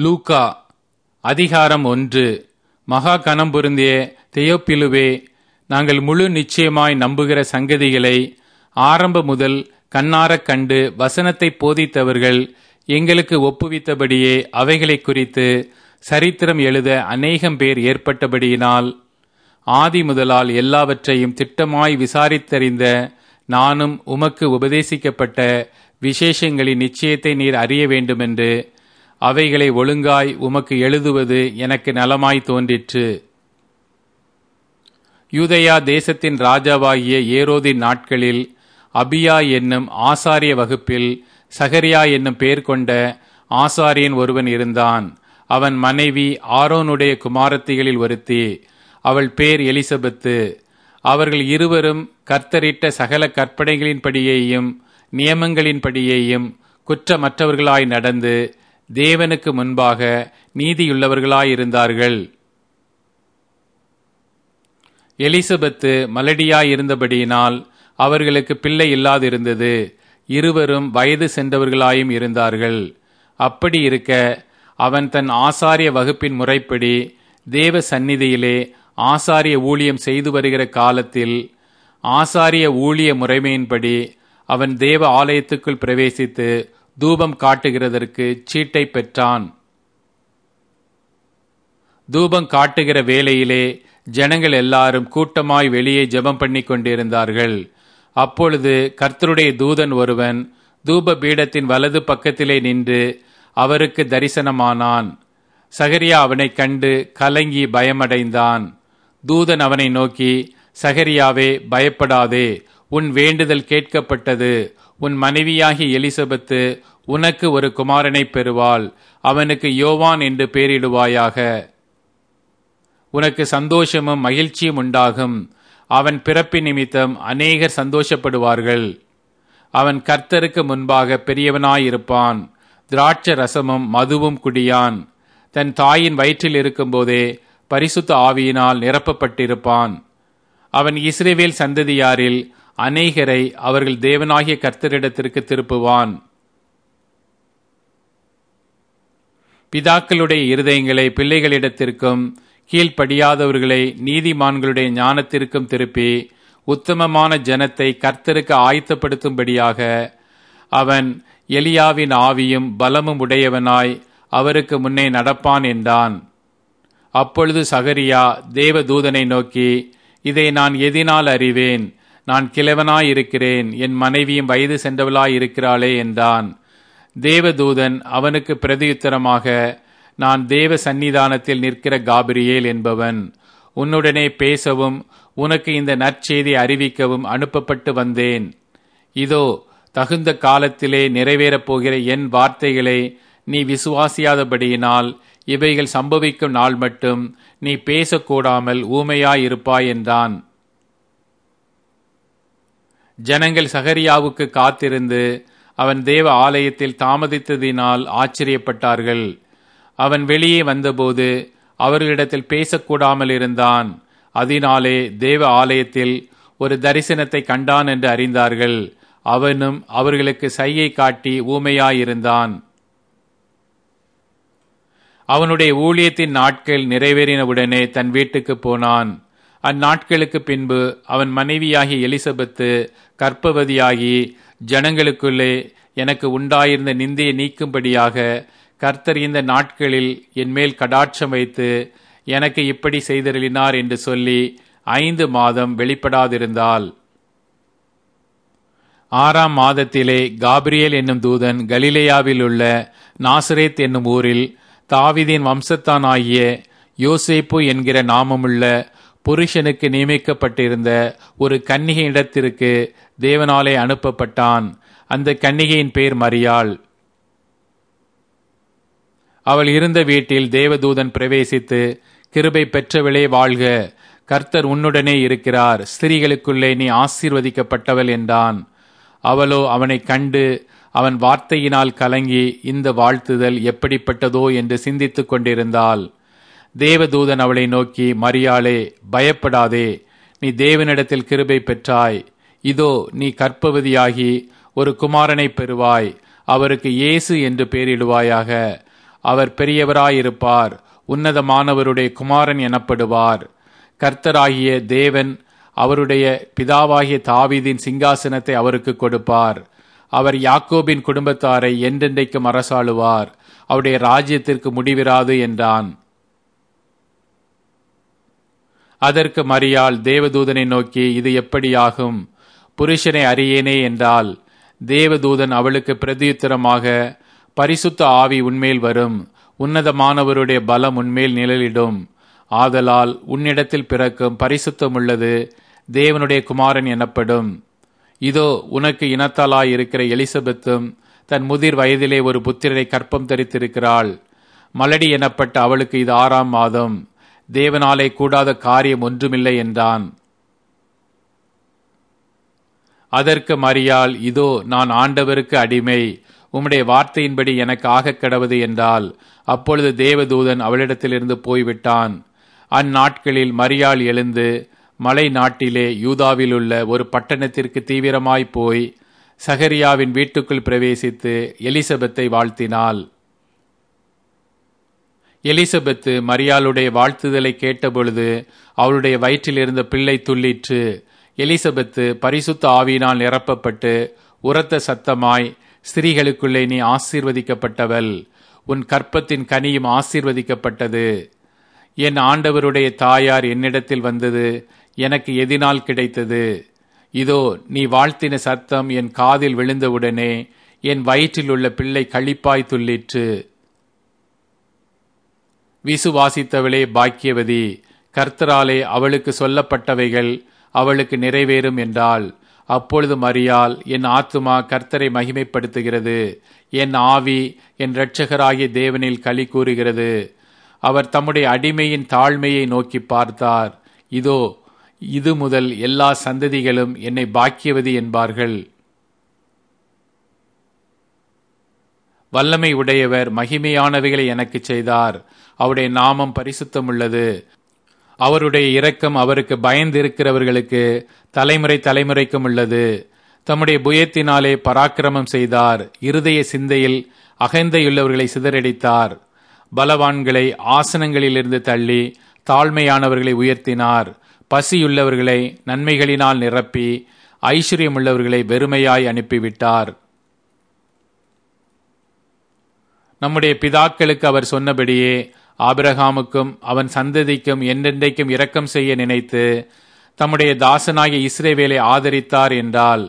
லூக்கா அதிகாரம் 1. மகா கனம் பொருந்திய தெயோப்பிலுவே, நாங்கள் முழு நிச்சயமாய் நம்புகிற சங்கதிகளை ஆரம்ப முதல் கண்ணாரக் கண்டு வசனத்தை போதித்தவர்கள் எங்களுக்கு ஒப்புவித்தபடியே அவைகளை குறித்து சரித்திரம் எழுத அநேகம் பேர் ஏற்பட்டபடியினால், ஆதி முதலால் எல்லாவற்றையும் திட்டமாய் விசாரித்தறிந்த நானும் உமக்கு உபதேசிக்கப்பட்ட விசேஷங்களின் நிச்சயத்தை நீர் அறிய வேண்டுமென்று அவைகளை ஒழுங்காய் உமக்கு எழுதுவது எனக்கு நலமாய் தோன்றிற்று. யூதேயா தேசத்தின் ராஜாவாகிய ஏரோதின் நாட்களில் அபியா என்னும் ஆசாரிய வகுப்பில் சகரியா என்னும் பெயர் கொண்ட ஆசாரியன் ஒருவன் இருந்தான். அவன் மனைவி ஆரோனுடைய குமாரத்திகளில் ஒருத்தி. அவள் பேர் எலிசபெத்து. அவர்கள் இருவரும் கர்த்தரிட்ட சகல கற்பனைகளின்படியேயும் நியமங்களின்படியேயும் குற்றமற்றவர்களாய் நடந்து தேவனுக்கு முன்பாக நீதியுள்ளவர்களாயிருந்தார்கள். எலிசபெத்து மலடியாயிருந்தபடியினால் அவர்களுக்கு பிள்ளை இல்லாதிருந்தது. இருவரும் வயது சென்றவர்களாயும் இருந்தார்கள். அப்படி இருக்க அவன் தன் ஆசாரிய வகுப்பின் முறைப்படி தேவ சந்நிதியிலே ஆசாரிய ஊழியம் செய்து வருகிற காலத்தில் ஆசாரிய ஊழிய முறைமையின்படி அவன் தேவ ஆலயத்துக்குள் பிரவேசித்து தூபம் காட்டுகிறதற்கு சீட்டை பெற்றான். தூபம் காட்டுகிற வேளையிலே ஜனங்கள் எல்லாரும் கூட்டமாய் வெளியே ஜெபம் பண்ணி கொண்டிருந்தார்கள். அப்பொழுது கர்த்தருடைய தூதன் ஒருவன் தூப பீடத்தின் வலது பக்கத்திலே நின்று அவருக்கு தரிசனமானான். சகரியா அவனை கண்டு கலங்கி பயமடைந்தான். தூதன் அவனை நோக்கி, சகரியாவே, பயப்படாதே, உன் வேண்டுதல் கேட்கப்பட்டது. உன் மனைவியாகி எலிசபெத்து உனக்கு ஒரு குமாரனை பெறுவாள். அவனுக்கு யோவான் என்று பெயரிடுவாயாக. உனக்கு சந்தோஷமும் மகிழ்ச்சியும் உண்டாகும். அவன் பிறப்பின் நிமித்தம் அநேகர் சந்தோஷப்படுவார்கள். அவன் கர்த்தருக்கு முன்பாக பெரியவனாயிருப்பான். திராட்சை ரசமும் மதுவும் குடியான். தன் தாயின் வயிற்றில் இருக்கும்போதே பரிசுத்த ஆவியினால் நிரப்பப்பட்டிருப்பான். அவன் இஸ்ரவேல் சந்ததியாரில் அநேகரை அவர்கள் தேவனாகிய கர்த்தரிடத்திற்கு திருப்புவான். பிதாக்களுடைய இருதயங்களை பிள்ளைகளிடத்திற்கும் கீழ்ப்படியாதவர்களை நீதிமான்களுடைய ஞானத்திற்கும் திருப்பி உத்தமமான ஜனத்தை கர்த்தருக்கு ஆயத்தப்படுத்தும்படியாக அவன் எலியாவின் ஆவியும் பலமும் உடையவனாய் அவருக்கு முன்னே நடப்பான் என்றான். அப்பொழுது சகரியா தேவதூதனை நோக்கி, இதை நான் எதினால் அறிவேன்? நான் கிழவனாயிருக்கிறேன், என் மனைவியும் வயது சென்றவளாயிருக்கிறாளே என்றான். தேவதூதன் அவனுக்கு பிரதியுத்தரமாக, நான் தேவ சந்நிதானத்தில் நிற்கிற காபிரியேல் என்பவன். உன்னுடனே பேசவும் உனக்கு இந்த நற்செய்தி அறிவிக்கவும் அனுப்பப்பட்டு வந்தேன். இதோ, தகுந்த காலத்திலே நிறைவேறப் போகிற என் வார்த்தைகளை நீ விசுவாசியாதபடியினால் இவைகள் சம்பவிக்கும் நாள் மட்டும் நீ பேசக்கூடாமல் ஊமையாயிருப்பாய் என்றான். ஜனங்கள் சகரியாவுக்கு காத்திருந்து அவன் தேவ ஆலயத்தில் தாமதித்ததினால் ஆச்சரியப்பட்டார்கள். அவன் வெளியே வந்தபோது அவர்களிடத்தில் பேசக்கூடாமல் இருந்தான். அதனாலே தேவ ஆலயத்தில் ஒரு தரிசனத்தை கண்டான் என்று அறிந்தார்கள். அவனும் அவர்களுக்கு சைகை காட்டி ஊமையாயிருந்தான். அவனுடைய ஊழியத்தின் நாட்கள் நிறைவேறினவுடனே தன் வீட்டுக்கு போனான். அந்நாட்களுக்கு பின்பு அவன் மனைவியாகி எலிசபெத்து கர்ப்பவதியாகி, ஜனங்களுக்குள்ளே எனக்கு உண்டாயிருந்த நிந்தையை நீக்கும்படியாக கர்த்தர் இந்த நாட்களில் என் மேல் கடாட்சம் வைத்து எனக்கு இப்படி செய்தருளினார் என்று சொல்லி 5 மாதம் வெளிப்படாதிருந்தாள். 6ஆம் மாதத்திலே காபிரியேல் என்னும் தூதன் கலிலேயாவில் உள்ள நாசரேத் என்னும் ஊரில் தாவீதின் வம்சத்தானாகிய யோசேப்பு என்கிற நாமமுள்ள புருஷனுக்கு நியமிக்கப்பட்டிருந்த ஒரு கன்னிகை இடத்திற்கு தேவனாலே அனுப்பப்பட்டான். அந்த கன்னிகையின் பேர் மரியாள். அவள் இருந்த வீட்டில் தேவதூதன் பிரவேசித்து, கிருபை பெற்றவளே வாழ்க, கர்த்தர் உன்னுடனே இருக்கிறார், ஸ்திரீகளுக்குள்ளே நீ ஆசீர்வதிக்கப்பட்டவள் என்றான். அவளோ அவனை கண்டு அவன் வார்த்தையினால் கலங்கி இந்த வாழ்த்துதல் எப்படிப்பட்டதோ என்று சிந்தித்துக் கொண்டிருந்தாள். தேவதூதன் அவளை நோக்கி, மரியாளே, பயப்படாதே, நீ தேவனிடத்தில் கிருபை பெற்றாய். இதோ, நீ கர்ப்பவதியாகி ஒரு குமாரனை பெறுவாய். அவருக்கு இயேசு என்று பெயரிடுவாயாக. அவர் பெரியவராயிருப்பார், உன்னதமானவருடைய குமாரன் எனப்படுவார். கர்த்தராகிய தேவன் அவருடைய பிதாவாகிய தாவீதின் சிங்காசனத்தை அவருக்கு கொடுப்பார். அவர் யாக்கோபின் குடும்பத்தாரை என்றென்றைக்கும் அரசாளுவார், அவருடைய ராஜ்யத்திற்கு முடிவிராது என்றான். அதற்கு மரியாள் தேவதூதனை நோக்கி, இது எப்படியாகும்? புருஷனை அறியேனே என்றால். தேவதூதன் அவளுக்கு பிரதியுத்தரமாக, பரிசுத்த ஆவி உன்மேல் வரும், உன்னதமானவருடைய பலம் உன்மேல் நிழலிடும். ஆதலால் உன்னிடத்தில் பிறக்கும் பரிசுத்தமுள்ளது தேவனுடைய குமாரன் எனப்படும். இதோ உனக்கு இனத்தாலாயிருக்கிற எலிசபெத்தும் தன் முதிர் வயதிலே ஒரு புத்திரரை கற்பம் தரித்திருக்கிறாள். மலடி எனப்பட்ட அவளுக்கு இது 6ஆம் மாதம். தேவனாலே கூடாத காரியம் ஒன்றுமில்லை என்றான். அதற்கு மரியாள், இதோ நான் ஆண்டவருக்கு அடிமை, உம்முடைய வார்த்தையின்படி எனக்கு ஆகக் கடவது என்றால். அப்பொழுது தேவதூதன் அவளிடத்திலிருந்து போய்விட்டான். அந்நாட்களில் மரியாள் எழுந்து மலை நாட்டிலே யூதாவில் உள்ள ஒரு பட்டணத்திற்கு தீவிரமாய் போய் சகரியாவின் வீட்டுக்குள் பிரவேசித்து எலிசபெத்தை வாழ்த்தினாள். எலிசபெத்து மரியாளுடைய வாழ்த்துதலை கேட்டபொழுது அவளுடைய வயிற்றில் இருந்த பிள்ளை துள்ளிற்று. எலிசபெத்து பரிசுத்த ஆவியினால் நிரப்பப்பட்டு உரத்த சத்தமாய், ஸ்திரீகளுக்குள்ளே நீ ஆசீர்வதிக்கப்பட்டவள், உன் கற்பத்தின் கனியும் ஆசீர்வதிக்கப்பட்டது. என் ஆண்டவருடைய தாயார் என்னிடத்தில் வந்தது எனக்கு எதினால் கிடைத்தது? இதோ நீ வாழ்த்தின சத்தம் என் காதில் விழுந்தவுடனே என் வயிற்றில் உள்ள பிள்ளை களிப்பாய் துள்ளிற்று. விசுவாசித்தவளே பாக்கியவதி, கர்த்தராலே அவளுக்கு சொல்லப்பட்டவைகள் அவளுக்கு நிறைவேறும் என்றாள். அப்பொழுது மரியாள், என் ஆத்துமா கர்த்தரை மகிமைப்படுத்துகிறது, என் ஆவி என் இரட்சகராகிய தேவனில் களி கூறுகிறது. அவர் தம்முடைய அடிமையின் தாழ்மையை நோக்கி பார்த்தார். இதோ இது முதல் எல்லா சந்ததிகளும் என்னை பாக்கியவதி என்பார்கள். வல்லமை உடையவர் மகிமையானவைகளை எனக்கு செய்தார், அவருடைய நாமம் பரிசுத்தமுள்ளது. அவருடைய இரக்கம் அவருக்கு பயந்திருக்கிறவர்களுக்கு தலைமுறை தலைமுறைக்கும் உள்ளது. தம்முடைய புயத்தினாலே பராக்கிரமம் செய்தார், இருதய சிந்தையில் அகந்தையுள்ளவர்களை சிதறடித்தார். பலவான்களை ஆசனங்களிலிருந்து தள்ளி தாழ்மையானவர்களை உயர்த்தினார். பசியுள்ளவர்களை நன்மைகளினால் நிரப்பி ஐஸ்வர்யமுள்ளவர்களை வெறுமையாய் அனுப்பிவிட்டார். நம்முடைய பிதாக்களுக்கு அவர் சொன்னபடியே ஆபிரகாமுக்கும் அவன் சந்ததிக்கும் என்றென்றைக்கும் இரக்கம் செய்ய நினைத்து தம்முடைய தாசனாகிய இஸ்ரவேலை ஆதரித்தார் என்றால்.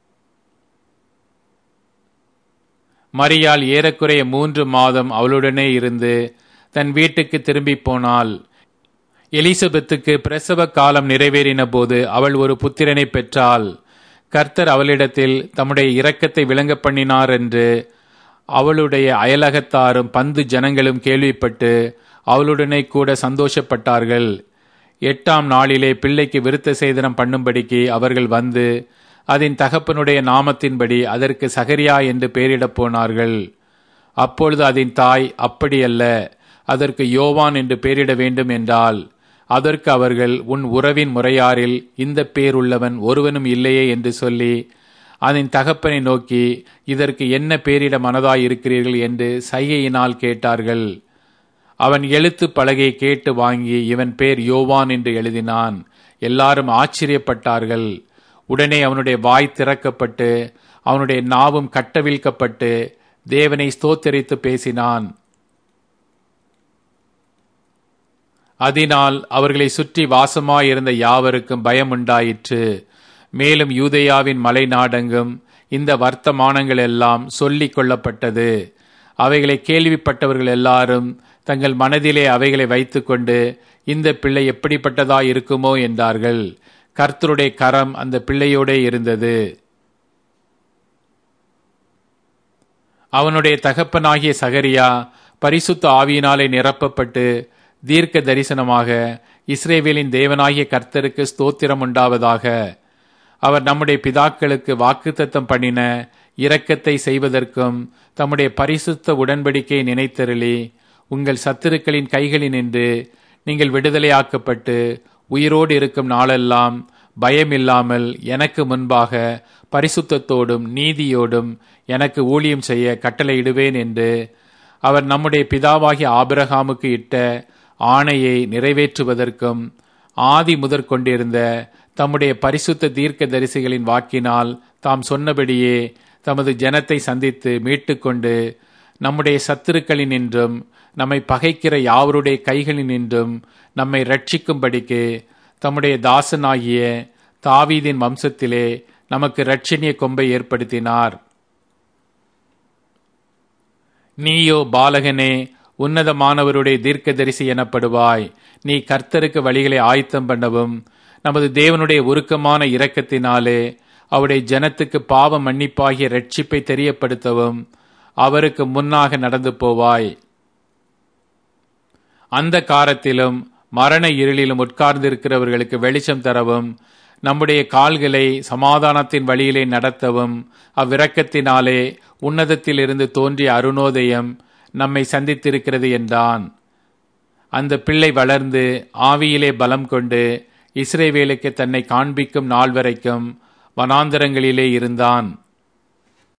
மரியாள் ஏறக்குறைய 3 மாதம் அவளுடனே இருந்து தன் வீட்டுக்கு திரும்பி போனாள். எலிசபெத்துக்கு பிரசவ காலம் நிறைவேறின போது அவள் ஒரு புத்திரனை பெற்றாள். கர்த்தர் அவளிடத்தில் தம்முடைய இரக்கத்தை விளங்க பண்ணினார் என்று அவளுடைய அயலகத்தாரும் பந்து ஜனங்களும் கேள்விப்பட்டு அவளுடனே கூட சந்தோஷப்பட்டார்கள். 8ஆம் நாளிலே பிள்ளைக்கு விருத்த சேதனம் பண்ணும்படிக்கு அவர்கள் வந்து அதன் தகப்பனுடைய நாமத்தின்படி அதற்கு சகரியா என்று பெயரிடப் போனார்கள். அப்பொழுது அதன் தாய், அப்படியல்ல, அதற்கு யோவான் என்று பெயரிட வேண்டும் என்றால். அதற்கு அவர்கள், உன் உறவின் முறையாரில் இந்த பேர் உள்ளவன் ஒருவனும் இல்லையே என்று சொல்லி அதன் தகப்பனை நோக்கி, இதற்கு என்ன பெயரிட மனதாயிருக்கிறீர்கள் என்று சைகையினால் கேட்டார்கள். அவன் எழுத்து பலகையை கேட்டு வாங்கி இவன் பேர் யோவான் என்று எழுதினான். எல்லாரும் ஆச்சரியப்பட்டார்கள். உடனே அவனுடைய வாய் திறக்கப்பட்டு அவனுடைய நாவும் கட்டவிழ்க்கப்பட்டு தேவனை ஸ்தோத்தரித்து பேசினான். அதனால் அவர்களை சுற்றி வாசமாயிருந்த யாவருக்கும் பயம் உண்டாயிற்று. மேலும் யூதேயாவின் மலை நாடெங்கும் இந்த வர்த்தமானங்கள் எல்லாம் சொல்லிக் கொள்ளப்பட்டது. அவைகளை கேள்விப்பட்டவர்கள் எல்லாரும் தங்கள் மனதிலே அவைகளை வைத்துக்கொண்டு, இந்த பிள்ளை எப்படிப்பட்டதாய் இருக்குமோ என்றார்கள். கர்த்தருடைய கரம் அந்த பிள்ளையோடே இருந்தது. அவனுடைய தகப்பனாகிய சகரியா பரிசுத்த ஆவியினாலே நிரப்பப்பட்டு தீர்க்க தரிசனமாக, இஸ்ரவேலின் தேவனாகிய கர்த்தருக்கு ஸ்தோத்திரம் உண்டாவதாக, அவர் நம்முடைய பிதாக்களுக்கு வாக்குத்தத்தம் பண்ணின இரக்கத்தை செய்வதற்கும் தம்முடைய பரிசுத்த உடன்படிக்கையை நினைத்தருளி உங்கள் சத்துருக்களின் கைகளினின்று நீங்கள் விடுதலையாக்கப்பட்டு உயிரோடு இருக்கும் நாளெல்லாம் பயமில்லாமல் எனக்கு முன்பாக பரிசுத்தத்தோடும் நீதியோடும் எனக்கு ஊழியம் செய்ய கட்டளையிடுவேன் என்று அவர் நம்முடைய பிதாவாகிய ஆபிரகாமுக்கு இட்ட ஆணையை நிறைவேற்றுவதற்கும் ஆதி முதற் கொண்டிருந்த தம்முடைய பரிசுத்த தீர்க்க தரிசிகளின் வாக்கினால் தாம் சொன்னபடியே தமது ஜனத்தை சந்தித்து மீட்டுக்கொண்டு நம்முடைய சத்துருக்களினின்றும் நம்மை பகைக்கிற யாவருடைய கைகளினின்றும் நம்மை ரட்சிக்கும்படிக்கு தம்முடைய தாசனாகிய தாவீதின் வம்சத்திலே நமக்கு இரட்சணிய கொம்பை ஏற்படுத்தினார். நீயோ பாலகனே, உன்னதமானவருடைய தீர்க்கதரிசி எனப்படுவாய். நீ கர்த்தருக்கு வழிகளை ஆயத்தம் பண்ணவும் நமது தேவனுடைய உருக்கமான இரக்கத்தினாலே அவருடைய ஜனத்துக்கு பாவ மன்னிப்பாகிய இரட்சிப்பை தெரியப்படுத்தவும் அவருக்கு முன்னாக நடந்து போவாய். அந்த காலத்திலும் மரண இருளிலும் உட்கார்ந்திருக்கிறவர்களுக்கு வெளிச்சம் தரவும் நம்முடைய கால்களை சமாதானத்தின் வழியிலே நடத்தவும் அவ்விரக்கத்தினாலே உன்னதத்திலிருந்து தோன்றிய அருணோதயம் நம்மை சந்தித்திருக்கிறது என்றான். அந்த பிள்ளை வளர்ந்து ஆவியிலே பலம் கொண்டு இஸ்ரவேலுக்கு தன்னை காண்பிக்கும் நாள் வரைக்கும் வனாந்தரங்களிலே இருந்தான்.